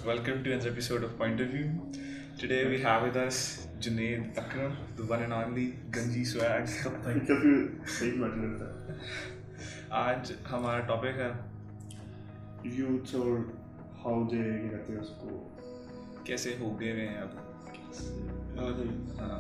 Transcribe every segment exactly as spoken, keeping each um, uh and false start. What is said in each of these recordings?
welcome to another episode of Point of View. Today we have with us Junaid Akram, the one and only Ganji Swag. सही matter करता है. आज हमारा topic है youth और how they क्या कहते हैं उसको कैसे हो गए हैं अब. हाँ.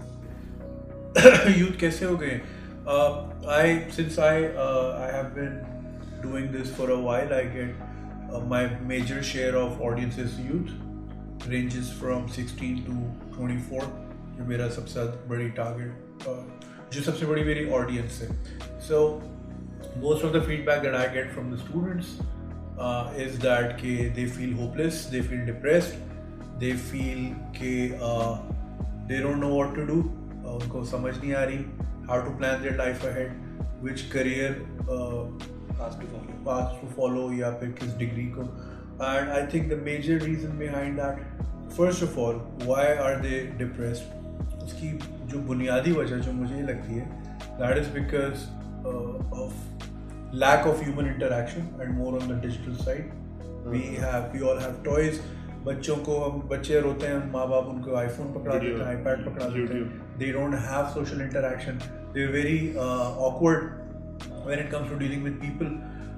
Youth कैसे हो गए? Uh, I since I uh, I have been doing this for a while. I get uh, my major share of audience is youth, ranges from sixteen to twenty-four. जो मेरा सबसे बड़ी target, uh, जो सबसे बड़ी मेरी audience है. So most of the feedback that I get from the students uh, is that के they feel hopeless, they feel depressed, they feel के uh, they don't know what to do. Uh, उनको समझ नहीं आ रही how to plan their life ahead, which career uh, path to follow. path to follow या फिर किस degree को. And I think the major reason behind that, first of all, why are they depressed? उसकी जो बुनियादी वजह जो मुझे लगती है, that is because uh, of lack of human interaction and more on the digital side. We have we all have toys. बच्चों को हम बच्चे रोते हैं, माँ बाप उनको आईफोन पकड़ा देते हैं, आईपैड पकड़ा देते हैं. They don't have social interaction. They're very uh, awkward when it comes to dealing with people.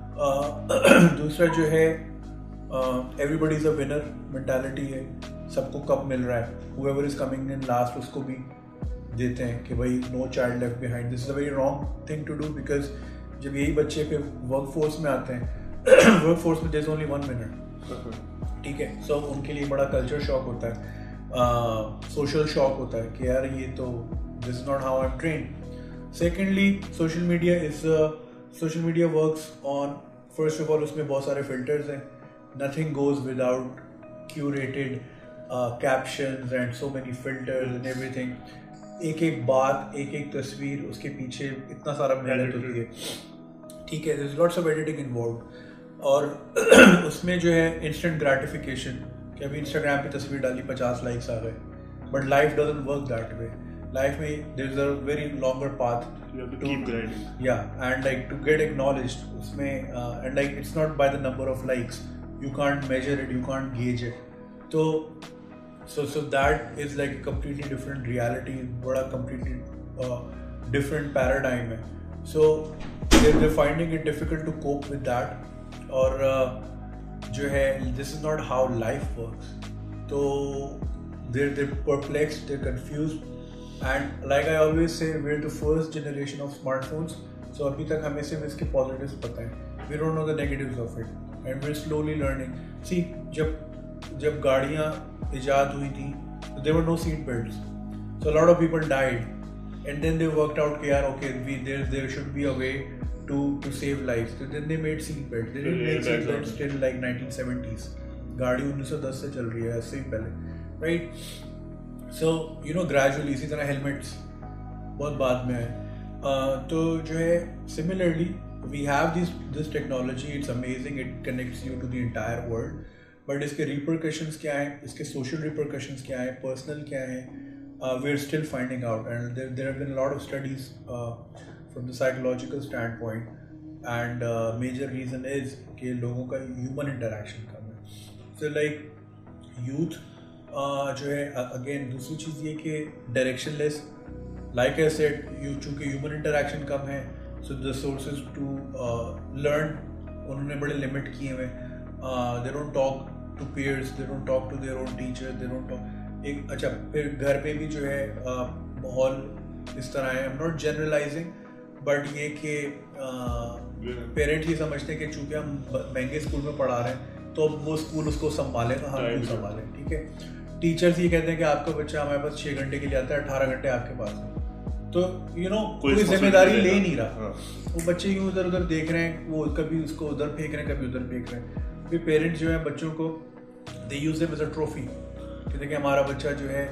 Uh, दूसरा जो है uh, everybody is a winner mentality है. सबको कप मिल रहा है. Whoever is coming in last उसको भी देते हैं कि भाई no child left behind. This is a very wrong thing to do because जब यही बच्चे पे workforce में आते हैं, workforce में there's only one winner. ठीक है. सो so, उनके लिए बड़ा कल्चर शॉक होता है, सोशल uh, शॉक होता है कि यार ये तो this is not how I am train. Secondly social media is social media works on first of all उसमें बहुत सारे फिल्टर्स हैं. Nothing goes without curated captions and so many filters and everything. एक एक बात, एक एक तस्वीर, उसके पीछे इतना सारा मेहनत होती है. ठीक है. There is lots of editing involved. और उसमें जो है इंस्टेंट ग्रेटिफिकेशन कि अभी इंस्टाग्राम पे तस्वीर डाली पचास लाइक्स आ गए. But life doesn't work that way. Life में there is a very longer path to या and like to get acknowledged उसमें and like it's not by the number of likes. You can't measure it, you can't gauge it. तो so so that is like completely different reality, बड़ा completely different paradigm है. So they finding it difficult to cope with that. और uh, जो है this is not how life works. तो they're they're perplex, they're confuse and like I always say we are the first generation of smartphones. सो अभी तक हमें सिर्फ इसके पॉजिटिव्स पता है. We don't know the negatives of it and we are slowly learning. See जब जब गाड़ियाँ इजाद हुई थी तो there were no seat belts. So lot of people died and then they worked out कि यार okay we there there should be a way to to save lives. So then they made seat belts. They didn't make seat belts till like nineteen seventies. गाड़ी उन्नीस सौ दस से चल रही है, ऐसे ही पहले, right? So you know gradually इसी तरह helmets बहुत बाद में आए. uh, तो जो है similarly we have this this technology. It's amazing. It connects you to the entire world. But इसके repercussions क्या हैं? इसके social repercussions क्या हैं? Personal क्या हैं? Uh, we're still finding out. And there there have been a lot of studies uh, from the psychological standpoint, and uh, major reason is कि लोगों का human interaction कम है. So like youth uh, जो है again दूसरी चीज़ ये कि directionless. Like I said, you चूँकि human interaction कम है, so the sources to uh, learn उन्होंने बड़े limit किए हुए. uh, they don't talk to peers, they don't talk to their own teachers, they don't talk. एक अच्छा फिर घर पे भी जो है uh, माहौल इस तरह है. I'm not generalizing, बट ये कि पेरेंट ही समझते हैं कि चूँकि हम महंगे स्कूल में पढ़ा रहे हैं तो वो स्कूल उसको संभालेगा, हम क्यों संभालें. ठीक है. टीचर्स ये कहते हैं कि आपका बच्चा हमारे पास छः घंटे के लिए आता है, अठारह घंटे आपके पास है. तो यू नो कोई जिम्मेदारी ले नहीं रहा. वो बच्चे यूँ उधर उधर देख रहे हैं, वो कभी उसको उधर फेंक रहे हैं, कभी उधर फेंक रहे हैं. फिर पेरेंट्स जो है बच्चों को they use them as a trophy कि देखिए हमारा बच्चा जो है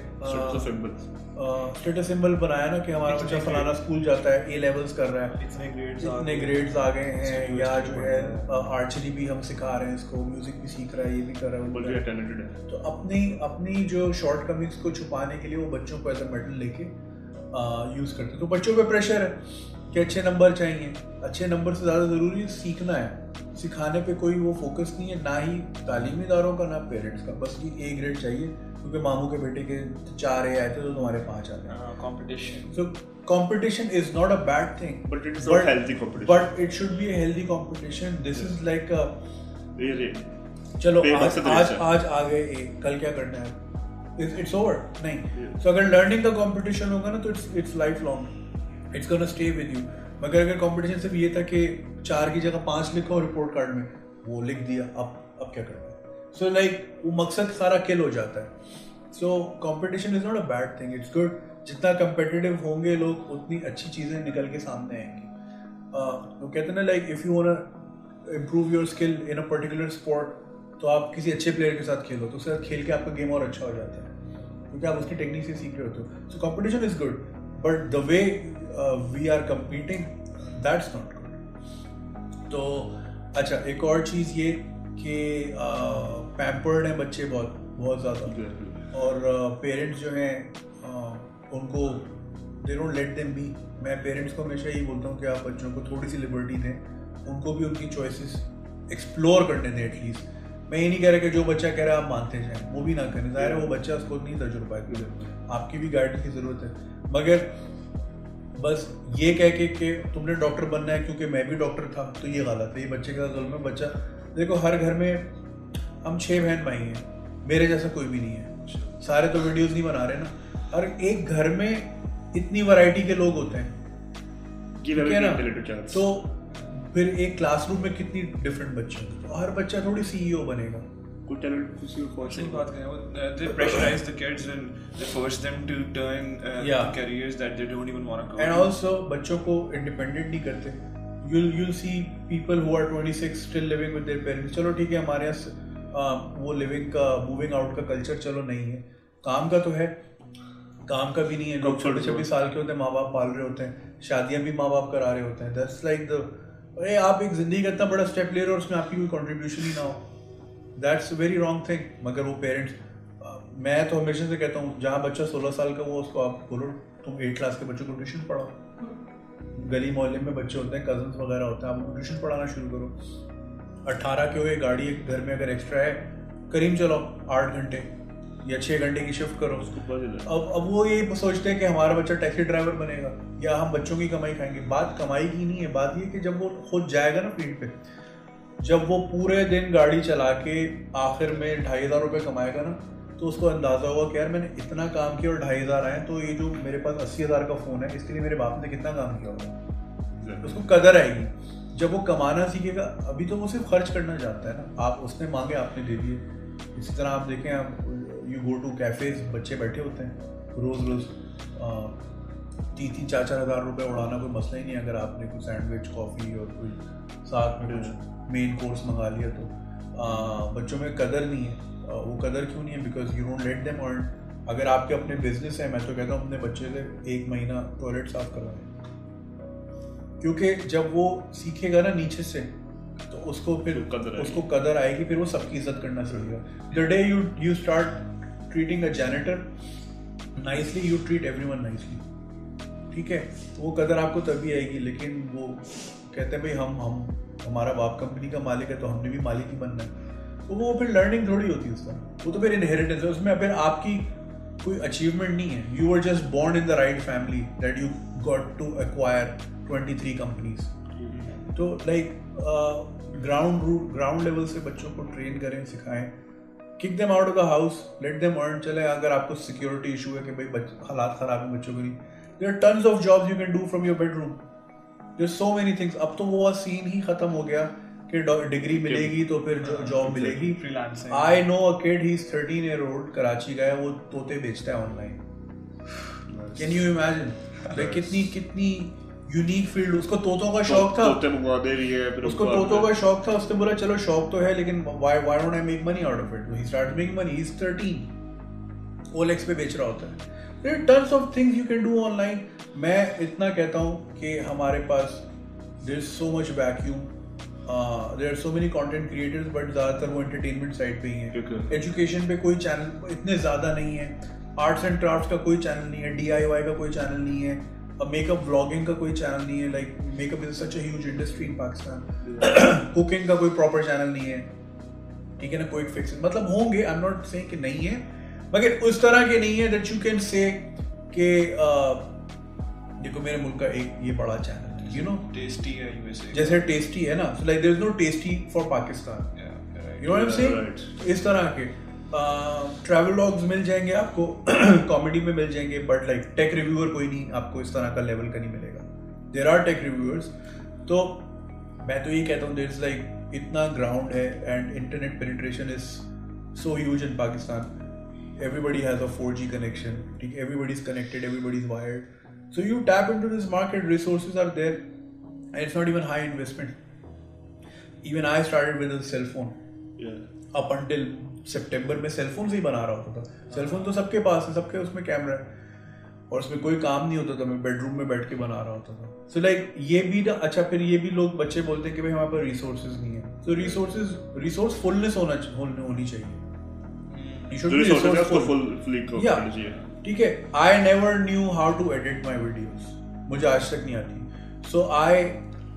स्टेटस सिंबल बनाया ना कि हमारा बच्चा फलाना स्कूल जाता है, ए लेवल्स कर रहा है, इतने ग्रेड्स इतने ग्रेड्स आ गए हैं, या जो है आर्चरी भी हम सिखा रहे हैं इसको, म्यूजिक भी सीख रहा है, ये भी कर रहा है, टैलेंटेड है. तो अपनी अपनी जो शॉर्ट कमिंग्स को छुपाने के लिए वो बच्चों को एज अ मेडल लेके यूज करते हैं. तो बच्चों पे प्रेशर है कि अच्छे नंबर चाहिए. अच्छे नंबर से ज़्यादा ज़रूरी सीखना है. सिखाने पे कोई वो फोकस नहीं है, ना ही तालीमी इदारों का ना पेरेंट्स का, बस ये ए ग्रेड चाहिए क्योंकि मामू के बेटे के चार ए आए थे तो तुम्हारे पाँच आ गए। Competition so competition is not a bad thing, but it is not healthy competition. But it should be a healthy competition. This is like a really चलो आज आज आज आ गए ए, कल क्या करना है, it's it's over नहीं। So अगर learning का competition होगा ना तो it's it's lifelong, it's gonna stay with you। मगर अगर competition सिर्फ ये था कि चार की जगह पांच लिखो रिपोर्ट कार्ड में, वो लिख दिया, अब अब क्या करना है, so like वो मकसद सारा किल हो जाता है। So competition is not a bad thing, it's good। जितना competitive होंगे लोग उतनी अच्छी चीजें निकल के सामने आएंगी। uh, वो कहते हैं ना like if you want improve your skill in a particular sport, तो आप किसी अच्छे प्लेयर के साथ खेलो तो उसके साथ खेल के आपका गेम और अच्छा हो जाता है क्योंकि आप उसकी टेक्निक से सीख रहे होते हो। So competition is good but the way we are competing that's not good. तो अच्छा एक और चीज़ ये कि पैम्पर्ड हैं बच्चे बहुत बहुत ज़्यादा, और पेरेंट्स uh, जो हैं uh, उनको they don't let them be. मैं पेरेंट्स को हमेशा यही बोलता हूँ कि आप बच्चों को थोड़ी सी लिबर्टी दें, उनको भी उनकी चॉइसेस एक्सप्लोर करने दें एटलीस्ट। मैं ये नहीं कह रहा कि जो बच्चा कह रहा है आप मानते जाएं, वो भी ना करें, ज़ाहिर है वो बच्चा उसको नहीं तजुर्बा है, आपकी भी गाइडेंस की ज़रूरत है। मगर बस ये कह के कि तुमने डॉक्टर बनना है क्योंकि मैं भी डॉक्टर था तो ये गलत है, ये बच्चे के साथ जुल्म है। बच्चा देखो हर घर में हम छः बहन भाई हैं, मेरे जैसा कोई भी नहीं है, सारे तो वीडियोज़ नहीं बना रहे ना। हर एक घर में इतनी वैरायटी के लोग होते हैं, ठीक है ना, तो फिर एक क्लासरूम में कितनी डिफरेंट बच्चे होंगे, तो हर बच्चा थोड़ी सीईओ बनेगा। कुछ टैलेंट किसी को फॉर्स नहीं बात करें वो they pressurize the kids and they force them to turn uh, yeah. careers that they don't even want to go and also बच्चों को इंडिपेंडेंट नहीं करते। you'll you'll see people who are twenty-six still living with their parents। चलो ठीक है हमारे यहाँ वो लिविंग का मूविंग आउट का कल्चर चलो नहीं है, काम का तो है, काम का भी नहीं है। लोग छोटे छब्बीस साल के होते हैं, माँ बाप पाल रहे होते हैं, शादियाँ भी माँ बाप करा रहे होते हैं। दैट्स लाइक द अरे आप एक जिंदगी का इतना बड़ा स्टेप ले रहे हो और उसमें आपकी कोई कंट्रीब्यूशन ही ना हो, दैट्स वेरी रॉन्ग थिंग। मगर वो पेरेंट्स, मैं तो हमेशा से कहता हूँ जहाँ बच्चा सोलह साल का वो उसको आप बोलो तुम एट क्लास के बच्चों को ट्यूशन पढ़ाओ। गली मोहल्ले में बच्चे होते हैं, कजन्स वगैरह होते हैं, आप उनको ट्यूशन पढ़ाना शुरू करो। अट्ठारह के हुए गाड़ी एक घर में अगर एक्स्ट्रा है, करीम चलो आठ घंटे या छः घंटे की शिफ्ट करो। अब अब वो ये सोचते हैं कि हमारा बच्चा टैक्सी ड्राइवर बनेगा या हम बच्चों की कमाई खाएंगे। बात कमाई की नहीं है, बात ये कि जब वो खुद जाएगा ना फील्ड पे, जब वो पूरे दिन गाड़ी चला के आखिर में ढाई हज़ार रुपये कमाएगा ना, तो उसको अंदाज़ा होगा कि यार मैंने इतना काम किया और ढाई हज़ार आए, तो ये जो मेरे पास अस्सी हज़ार का फ़ोन है इसके लिए मेरे बाप ने कितना काम किया होगा, उसको कदर आएगी। जब वो कमाना सीखेगा, अभी तो वो सिर्फ खर्च करना चाहता है ना, आप उसने मांगे आपने दे दिए। इसी तरह आप देखें, आप यू गो टू कैफेज, बच्चे बैठे होते हैं रोज़ रोज़ तीन तीन चार चार हज़ार रुपये उड़ाना कोई मसला ही नहीं। अगर आपने कोई सैंडविच कॉफ़ी और कोई साथ में कुछ मेन कोर्स मंगा लिया तो आ, बच्चों में कदर नहीं है। आ, वो कदर क्यों नहीं है? Because you don't let them earn. अगर आपके अपने बिजनेस है, मैं तो कहता हूँ अपने बच्चे से एक महीना टॉयलेट साफ करवाएं, क्योंकि जब वो सीखेगा ना नीचे से तो उसको फिर कदर उसको कदर आएगी, फिर वो सबकी इज्जत करना सीखेगा। The day you you start treating a janitor nicely, you treat everyone nicely, ठीक है? वो कदर आपको तभी आएगी। लेकिन वो कहते हैं भाई हम हम हमारा बाप कंपनी का मालिक है तो हमने भी मालिक ही बनना है, तो वो फिर लर्निंग थोड़ी होती है उसका, वो तो फिर इनहेरिटेंस है, उसमें फिर आपकी कोई अचीवमेंट नहीं है। You were just born in the right family that you got to acquire twenty three companies. तो like ground root ground level से बच्चों को ट्रेन करें, सिखाएं, kick them out of the house, let them earn. चले अगर आपको security issue है कि भाई हालात खराब है बच्चों के लिए, there are tons of jobs you can do from your bedroom, there so many things. अब तो वो सीन ही खत्म हो गया कि डिग्री मिलेगी तो फिर जॉब मिलेगी। I know a kid, he is thirteen year old, Karachi का है, वो तोते बेचता है ऑनलाइन। कैन यू इमेजिन कितनी कितनी यूनिक फील्ड। उसको तोतों का शौक था, तोते मंगवा दे रही है, फिर उसको तोतों का शौक था। उसने बोला चलो शौक तो है लेकिन why why don't I make money out of it. He start making money, he is thirteen, OLX पे बेच रहा होता है। There are tons of things you can do online. मैं इतना कहता हूँ कि हमारे पास there is so much vacuum, there are so many content creators, but ज़्यादातर वो एंटरटेनमेंट साइड पे ही है। एजुकेशन पे कोई चैनल इतने ज़्यादा नहीं है, आर्ट्स एंड क्राफ्ट्स का कोई चैनल नहीं है, डी आई वाई का कोई चैनल नहीं है, मेकअप व्लॉगिंग का कोई चैनल नहीं है, like makeup is such a huge industry in Pakistan. Cooking का कोई प्रॉपर चैनल नहीं है, ठीक है ना, कोई फिक्स, मतलब होंगे, आई एम नॉट सेइंग कि नहीं है, मगर उस तरह के नहीं है दैट यू कैन से कि देखो मेरे मुल्क का एक ये बड़ा चैनल है, यू नो, टेस्टी है यूएसए, जैसे टेस्टी है ना, so like there is no tasty for Pakistan, you know what I am saying, इस तरह के ट्रैवल व्लॉग्स मिल जाएंगे आपको, कॉमेडी में मिल जाएंगे, बट लाइक टेक रिव्यूअर कोई नहीं आपको इस तरह का लेवल का नहीं मिलेगा। देयर आर टेक रिव्यूअर्स, तो मैं तो ये कहता हूँ देयर इज लाइक इतना ग्राउंड है and internet penetration is so huge in Pakistan, everybody has a four G connection, ठीक है, everybody is connected, everybody is wired, so you tap into this market, resources are there and it's not even high investment. Even I started with a cell phone, up until सितंबर में cell phone से ही बना रहा होता था, cell phone तो सबके पास है, सबके उसमें कैमरा है और उसमें कोई काम नहीं होता था, मैं बेडरूम में बैठ के बना रहा होता था। सो so लाइक like, ये भी ना, अच्छा फिर ये भी लोग बच्चे बोलते हैं कि भाई हमारे पास रिसोर्सेज नहीं है, तो रिसोर्सेज रिसोर्सफुलनेस होना होनी चाहिए, you should be resourceful, yeah, ठीक है। I never knew how to edit my videos, मुझे आज तक नहीं आती, सो आई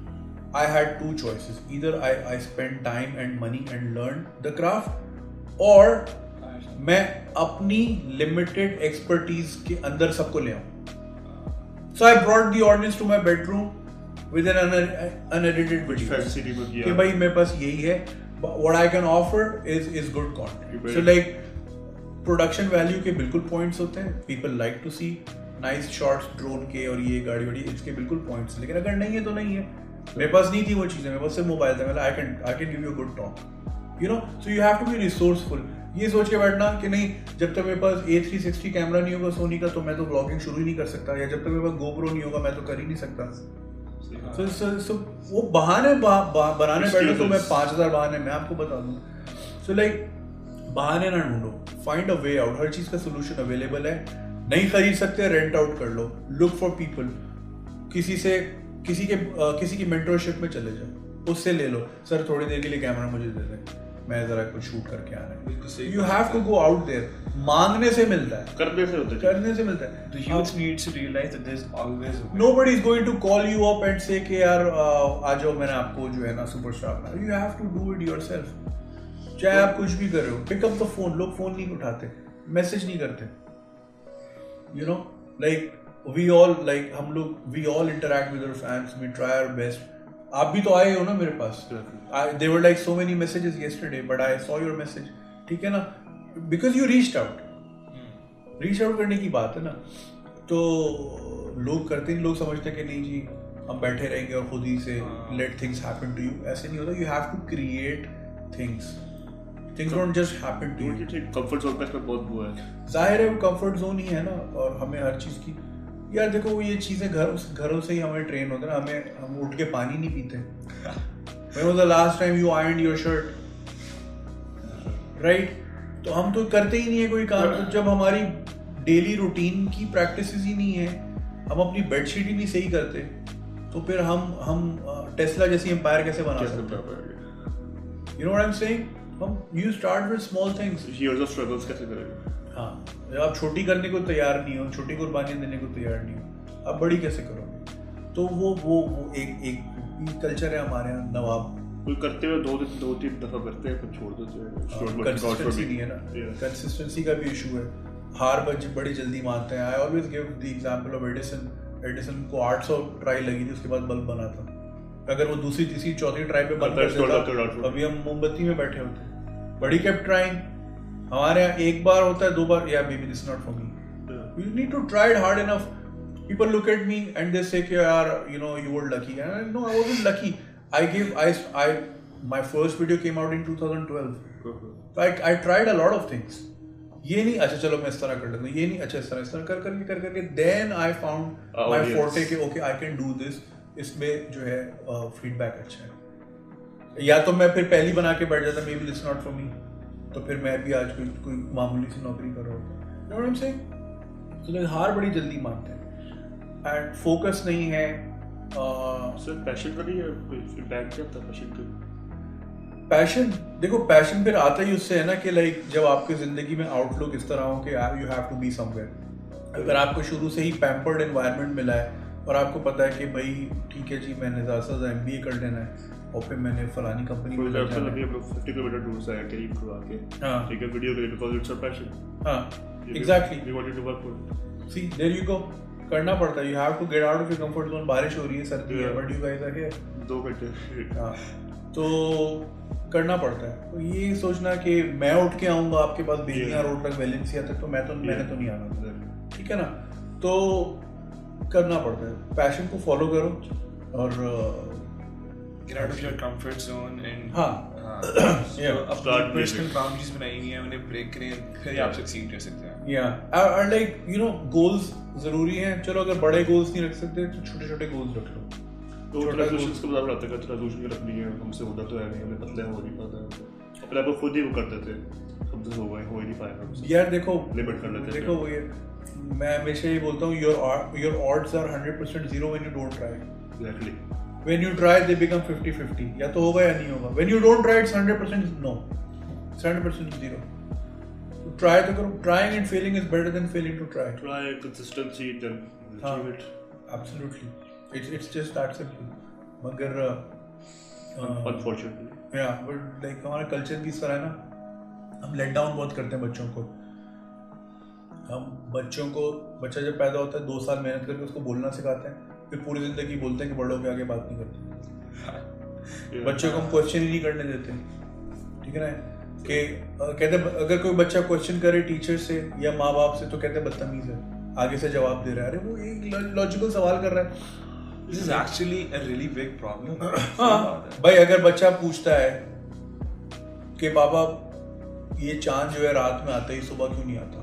I had two choices. Either I I spend time and money and learn the craft, or मैं अपनी limited expertise के अंदर सबको ले आऊँ। So I brought the audience to my bedroom with an unedited video. कि भाई मेरे पास यही है, what I can offer is is good content. So like production value के बिल्कुल points होते हैं, people like to see nice shots drone के और ये गाड़ी वाड़ी इसके बिल्कुल points, लेकिन अगर नहीं है तो नहीं है। मेरे पास नहीं थी वो चीजें, मेरे पास सिर्फ मोबाइल था, मतलब I can I can give you a good talk, you know, so you have to be resourceful. ये सोच के बैठना कि नहीं जब तक मेरे पास ए थ्री सिक्सटी कैमरा नहीं होगा सोनी का तो मैं तो ब्लॉगिंग शुरू ही नहीं कर सकता, या जब तक मेरे पास गोप्रो नहीं होगा मैं तो कर ही नहीं सकता। सो सो सो वो बहाने बा, बा, बनाने बैठे तो मैं पाँच हजार बहाने मैं आपको बता दूँ। सो लाइक बहाने ना ढूंढो, फाइंड अ वे आउट, हर चीज का सोल्यूशन अवेलेबल है, नहीं खरीद सकते रेंट आउट कर लो, लुक फॉर पीपल, किसी से किसी के uh, किसी की मेंटरशिप में चले जाओ, उससे ले लो, सर थोड़ी देर के लिए कैमरा मुझे दे दें, मैं जरा कुछ शूट करके आ रहा है। You have to go out there, मांगने से मिलता है, करने से होता है, करने से मिलता है। The youth needs to realize that there's always a way. Nobody is going to call you up and say कि यार आ जाओ मैंने आपको जो है ना सुपरस्टार बना, you have to do it yourself, चाहे आप कुछ भी कर रहे हो। पिक अप द फोन, लोग फोन नहीं उठाते, मैसेज नहीं करते, you know, like we all like हम लोग we all interact with our fans, we try our best. आप भी तो आए हो ना मेरे पास, I, there were like so many messages yesterday but I saw your message, ठीक है ना, because you reached out, reach out करने की बात है ना, तो लोग करते हैं, लोग समझते हैं कि नहीं जी हम बैठे रहेंगे और खुद ही से let things happen to you, ऐसे नहीं होता, you have to create things, things don't just happen to you। Comfort zone पे बहुत वो है, जाहिर है वो कंफर्ट जोन ही है ना, और हमें हर चीज़ की यार देखो वो ये चीज़ें घर घरों से ही हमें ट्रेन होते हैं, हमें हम उठ के पानी नहीं पीते। When was the last time you ironed your shirt, right? तो हम तो करते ही नहीं है कोई काम, तो जब हमारी डेली रूटीन की प्रैक्टिस ही नहीं है, हम अपनी बेडशीट ही नहीं सही करते, तो फिर हम हम टेस्ला जैसी एम्पायर कैसे बना सकते हैं? You know what I'm saying? हम you start with small things. Years of struggles कैसे करेंगे? हाँ, जब आप छोटी करने को तैयार नहीं हो, छोटी कुर्बानी देने को तैयार नहीं हो, आप बड़ी कैसे करोगे? तो वो वो वो एक एक कल्चर है हमारे यहाँ, नवाब कोई करते हुए दो दो तीन दफा करते हैं फिर छोड़ देते हैं, कंसिस्टेंसी नहीं है ना, कंसिस्टेंसी का भी इशू है, हार बड़ी जल्दी मानते हैं। I always give the example of Edison, Edison को आठ सौ ट्राई लगी थी, उसके बाद बल्ब बना था, अगर वो दूसरी तीसरी चौथी ट्राई पे बंद कर देता अभी हम मोमबत्ती में बैठे होते, बड़ी केप्ट ट्राइंग। हमारे यहाँ एक बार होता है, दो बार, या maybe this not for me, you need to try it hard enough. People look at me and they say, "Yaar, you know, you were lucky." And I, no, I wasn't lucky. I give, I, I, my first video came out in twenty twelve. So I, I tried a lot of things. ये नहीं अच्छा चलो मैं इस तरह कर लेता हूँ, ये नहीं अच्छा इस तरह इस तरह कर करके कर करके then I found oh, my yes. forte के okay I can do this. इसमें जो है फीडबैक अच्छा है। या तो मैं फिर पहली बना के बैठ जाता, maybe this not for me, तो फिर मैं भी आज कोई कोई मामूली सी नौकरी कर रहा होता। You know what I'm saying? तो लोग हार बड़ी जल्दी मानते हैं एंड फोकस नहीं है। सर पैशन का नहीं है, फीडबैक क्या था पैशन का? पैशन देखो, पैशन फिर आता ही उससे है ना कि लाइक जब आपकी जिंदगी में आउटलुक इस तरह हो कि you have to be somewhere. अगर आपको शुरू से ही पैम्पर्ड एनवायरनमेंट मिला है, और आपको पता है कि भाई ठीक है जी मैंने ज़्यादा से ज़्यादा एम बी ए कर लेना है और फिर मैंने फलानी कंपनी फॉर में लग एग्जांपल जाना अभी है। हम लोग फिफ्टी किलोमीटर दूर से आए करीब को आके हाँ ठीक है वीडियो के लिए बिकॉज़ इट्स अ पैशन हाँ exactly we wanted to work for see there you go करना पड़ता है, you have to get out of your comfort zone. बारिश हो रही है, सर्दी है, Yeah. But you guys are here. दो घंटे हाँ तो करना पड़ता है। तो ये सोचना कि मैं उठ के आऊंगा आपके पास बेनिया Yeah. रोड तक वेलेंसिया तक, तो मैं तो मैंने तो नहीं आना, Exactly. ठीक है ना। तो करना पड़ता है, पैशन को फॉलो करो और Get out of your comfort zone and हाँ हाँ, Yeah. तो अपनी Start personal basic. boundaries बनाई हुई हैं, उन्हें break करें, फिर ही आप succeed कर सकते हैं। या और लाइक यू नो गोल्स जरूरी हैं। चलो अगर बड़े गोल्स नहीं रख सकते तो छोटे छोटे गोल्स रख लो। तो छोटा रेजोल्यूशंस को बता रहा था कि रेजोल्यूशन रखनी है, हमसे होता तो है नहीं, हमें पतले हो नहीं पाता है, अपने आप को खुद ही वो करते थे, हमसे हो गए हो ही नहीं पाएगा हमसे। यार देखो Limit कर लेते हैं। देखो वो ये मैं हमेशा ये बोलता हूँ, your your odds are hundred percent zero when you don't try. Exactly when you try they become fifty fifty, या तो होगा या नहीं होगा। When you don't try it's hundred percent no, it's hundred percent zero. Try तो करो, trying and failing is better than failing to try. Try consistency then हाँ achieve it. Absolutely, it's it's just that simple. मगर unfortunately या but like हमारा culture भी इस तरह है ना, हम लेट डाउन बहुत करते हैं बच्चों को। हम बच्चों को, बच्चा जब पैदा होता है दो साल मेहनत करके उसको बोलना सिखाते हैं, फिर पूरी जिंदगी बोलते हैं कि बड़ों के आगे बात नहीं करते। बच्चों को हम क्वेश्चन ही नहीं करने देते, ठीक है ना। कि अ, कहते अगर कोई बच्चा क्वेश्चन करे टीचर से या माँ बाप से तो कहते बदतमीज है, आगे से जवाब दे रहा है। अरे वो एक लॉजिकल सवाल कर रहा है। This is actually a really big problem. हाँ भाई, अगर बच्चा पूछता है कि पापा ये चांद जो है रात में आता है, सुबह क्यों नहीं आता,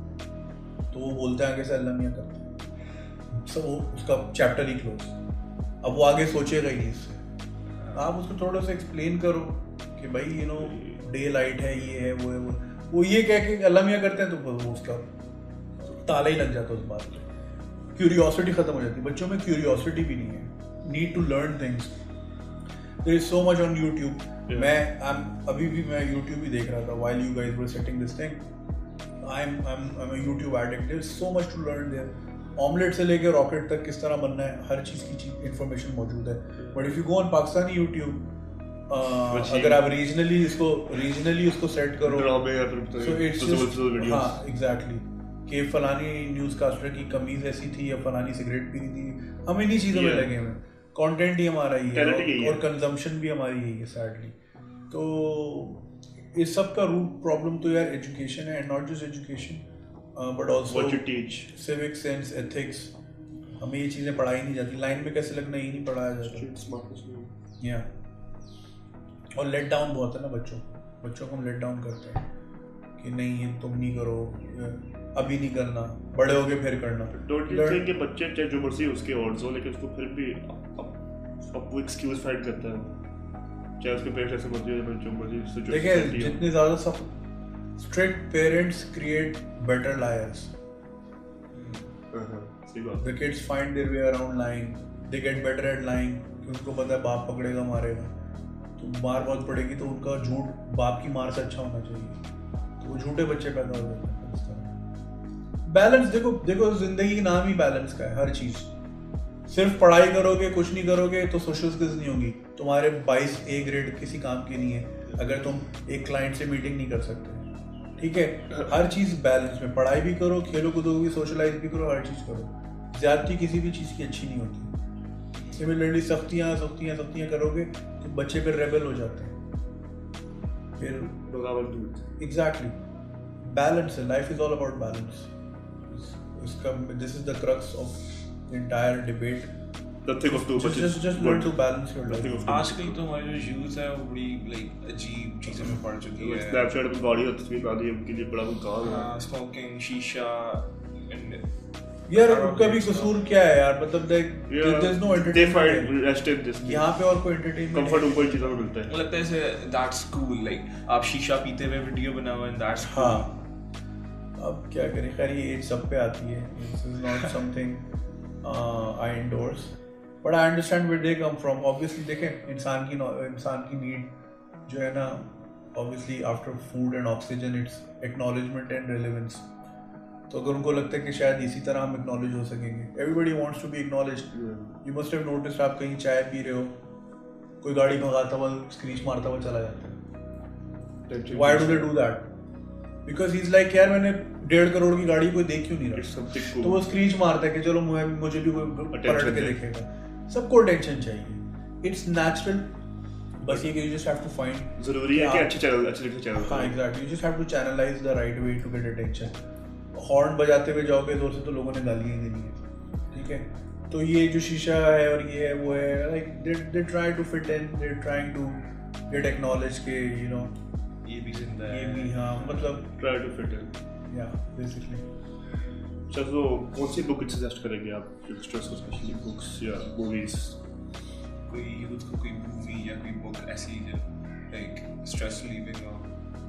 तो वो बोलते हैं आगे से अल्लाह मियां करता है, सब वो उसका चैप्टर ही क्लोज। अब वो आगे सोचेगा ही इससे। आप उसको थोड़ा सा एक्सप्लेन करो कि भाई यू नो डे लाइट है, ये है, वो है, वो वो ये कह के अल्लाह मियां करते हैं, तो वो उसका ताला ही लग जाता है उस बात पे। क्यूरियोसिटी खत्म हो जाती है। बच्चों में क्यूरियोसिटी भी नहीं है। Need to learn things, there is so much on YouTube. मैं I'm, अभी भी मैं यूट्यूब ही देख रहा था while you guys were setting this thing. I'm I'm I'm a YouTube addict. There's so much to learn there. Omelette से लेके rocket तक किस तरह बनना है, हर चीज़ की इंफॉर्मेशन मौजूद है। But if you go on Pakistani YouTube, अगर आप रीजनली इसको रीजनली उसको सेट करो, so it's just हाँ एग्जैक्टली कि फलानी न्यूज़ कास्टर की कमीज ऐसी थी या फलानी सिगरेट पी रही थी। हम इन्हीं चीज़ों में लगे हुए हैं। कंटेंट ही हमारा ही है और, और कंजम्पशन भी हमारी ही है सैडली। तो इस सब का रूट प्रॉब्लम तो यार एजुकेशन है, and not just education but also civic sense, ethics. हमें ये चीज़ें पढ़ाई नहीं जाती। लाइन में कैसे लगना ही नहीं पढ़ाया जाता। या और लेट डाउन बहुत है ना बच्चों बच्चों को हम लेट डाउन करते हैं कि नहीं ये तुम नहीं करो, अभी नहीं करना, बड़े होके फिर करना। डोंट यू थिंक कि बच्चे चाहे जो मर्जी उसके ऑड्स हो, लेकिन उसको फिर भी अब वो एक्सक्यूज फाइंड करता है, चाहे उसके पेरेंट्स ऐसे मर्जी हो, जो मर्जी सिचुएशन। देखिए जितने ज़्यादा सब strict parents create better liars. सही बात। The kids find their way around lying. They get better at lying क्योंकि उनको पता है बाप पकड़ेगा मारेगा, तो मार बहुत पड़ेगी तो उनका झूठ बाप की मार से अच्छा होना चाहिए, तो वो झूठे बच्चे पैदा हो जाते हैं इस तरह। बैलेंस देखो देखो जिंदगी का नाम ही बैलेंस का है। हर चीज सिर्फ पढ़ाई करोगे कुछ नहीं करोगे तो सोशल स्किल्स नहीं होंगी। तुम्हारे बाईस ए ग्रेड किसी काम की नहीं है अगर तुम एक क्लाइंट से मीटिंग नहीं कर सकते, ठीक है। हर चीज बैलेंस में, पढ़ाई भी करो, खेलो कूदो भी, सोशलाइज भी करो, हर चीज करो। ज्यादती किसी भी चीज की अच्छी नहीं होती। सिमिलरली सख्तियां सख्तियां सख्तियां करोगे तो बच्चे फिर रेबल हो जाते हैं, फिर बगावत दूर। एग्जैक्टली बैलेंस है, life is all about balance. इसका this is the crux of the entire debate. Nothing of two, but just just learn to balance your life. आजकल तो हमारी जो यूथ है वो बड़ी लाइक अजीब चीज़ों में पड़ चुकी है। स्नैपचैट पे गाड़ी और तस्वीर डाल दी, उनके लिए बड़ा कोई काम है। हाँ, स्मोकिंग, शीशा एंड यार उनका भी कसूर क्या है यार, मतलब देख there is no They entertainment. find rest in this. यहाँ पे और कोई एंटरटेनमेंट कंफर्ट उनको इन चीजों में मिलता है। मुझे लगता है जैसे दैट्स कूल, लाइक आप शीशा पीते हुए वीडियो बनाओ एंड दैट्स कूल। हाँ अब क्या करें, खैर ये एज सब पे आती है। This is not something I endorse but I understand where they come from. Obviously देखें इंसान की इंसान की नीड जो है ना, obviously after food and oxygen it's acknowledgement and relevance. तो अगर उनको लगता है कि शायद इसी तरह हम एक्नॉलेज हो सकेंगे, everybody wants to be acknowledged. You must have noticed, आप कहीं चाय पी रहे हो, कोई गाड़ी भगाता हुआ स्क्रीच मारता हुआ चला जाता है। Why do they do that? Because he is like यार मैंने डेढ़ करोड़ की गाड़ी कोई देख क्यों नहीं रहा, तो वो स्क्रीच मारता है कि चलो मुझे मुझे भी कोई पलट के देखेगा। सबको अटेंशन चाहिए, इट्स नेचुरल। बस ये कि you just have to find, जरूरी है कि अच्छे चैनल अच्छे चैनल। हाँ exactly, you just have to channelize the right way to get attention। Horn बजाते हुए जाओगे जोर से तो लोगों ने गालियाँ ही देनी है, ठीक है? तो ये जो शीशा है और ये है वो है, like they they try to fit in, they're trying to get acknowledged के you know ये भी जिंदा है, ये भी हाँ मतलब try to fit in, yeah basically। अच्छा तो कौन सी बुक सजेस्ट करेंगे आप यंगस्टर्स को, स्पेशली बुक्स या मूवीज? कोई यूथ को कोई मूवी या कोई बुक ऐसी जो लाइक स्ट्रेस रिलीविंग हो?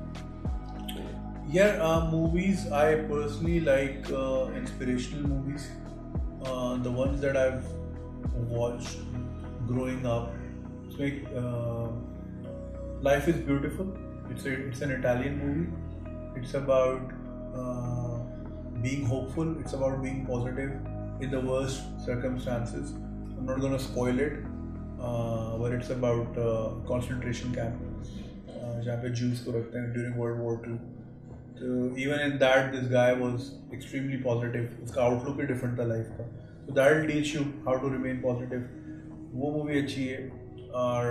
Yeah, uh, movies I personally like uh, inspirational movies. Uh, the ones that I've watched growing up. It's like uh, Life is Beautiful. It's a, it's an Italian movie. It's about uh, being hopeful. It's about being positive in the worst circumstances. I'm not gonna spoil it, uh, but it's about uh, concentration camp uh, जहाँ पे Jews को रखते हैं during World War Two. So even in that, this guy was extremely positive. उसका outlook ही different था life का. So that will teach you how to remain positive. वो movie अच्छी है. और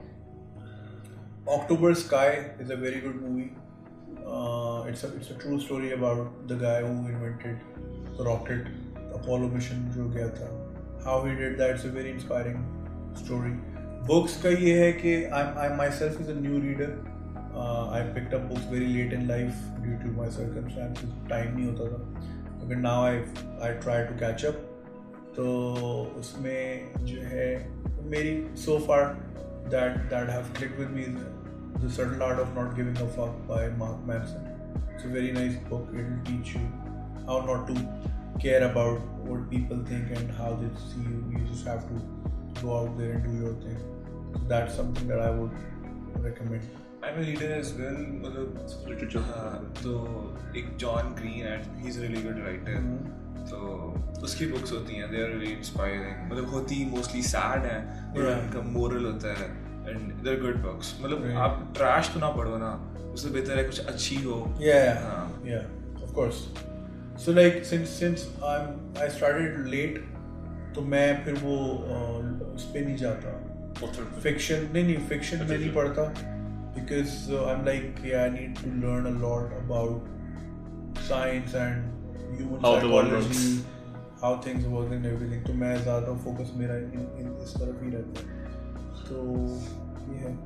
uh, October Sky is a very good movie. Uh, it's a it's a true story about the guy who invented the rocket, Apollo mission जो गया था. How he did that. It's a very inspiring story. Books का ये है कि I I myself is a new reader. Uh, I picked up books very late in life due to my circumstances. Time नहीं होता था. But now I I try to catch up. तो उसमें जो है मेरी so far that that have clicked with me is The Subtle Art of Not Giving a Fuck by Mark Manson. It's a very nice book. It will teach you how not to care about what people think and how they see you. You just have to go out there and do your thing. So that's something that I would recommend. I'm a reader as well. मतलब Literature. हाँ, तो एक John Green and he is really good writer, तो उसकी books होती हैं, they are really inspiring. मतलब होती मोस्टली सैड हैं, और उनका मोरल होता है and they are good books. मतलब आप ट्रैश तो ना पढ़ो ना, उससे बेहतर है कुछ अच्छी हो। Yeah, yeah, of course. So like since since I'm I started late, तो मैं फिर वो उस पे नहीं जाता। Fiction नहीं नहीं fiction में नहीं पढ़ता। Because uh, I'm like, yeah, I need to learn a lot about science and human how psychology, how things work and everything. तो मैं ज़्यादा focus मेरा इन इन इस तरफ ही रहता है. तो yeah.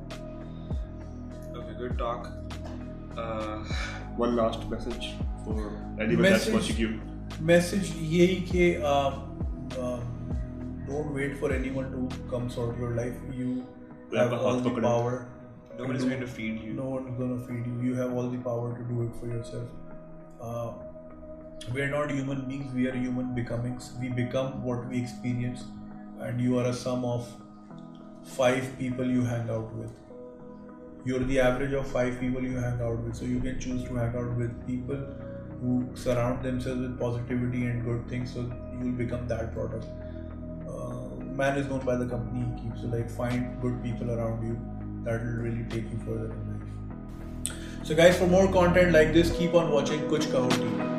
Okay, good talk. Uh, One last message for anyone that's watching you. Message यही कि uh, uh, don't wait for anyone to come sort your life. You have all the power. No one is going to feed you. No one is going to feed you. You have all the power to do it for yourself. Uh, we are not human beings. We are human becomings. We become what we experience. And you are a sum of five people you hang out with. You're the average of five people you hang out with. So you can choose to hang out with people who surround themselves with positivity and good things. So you will become that product. Uh, man is known by the company he keeps. So like find good people around you. That will really take you further in life. So guys, for more content like this, keep on watching Kuch Kahoti.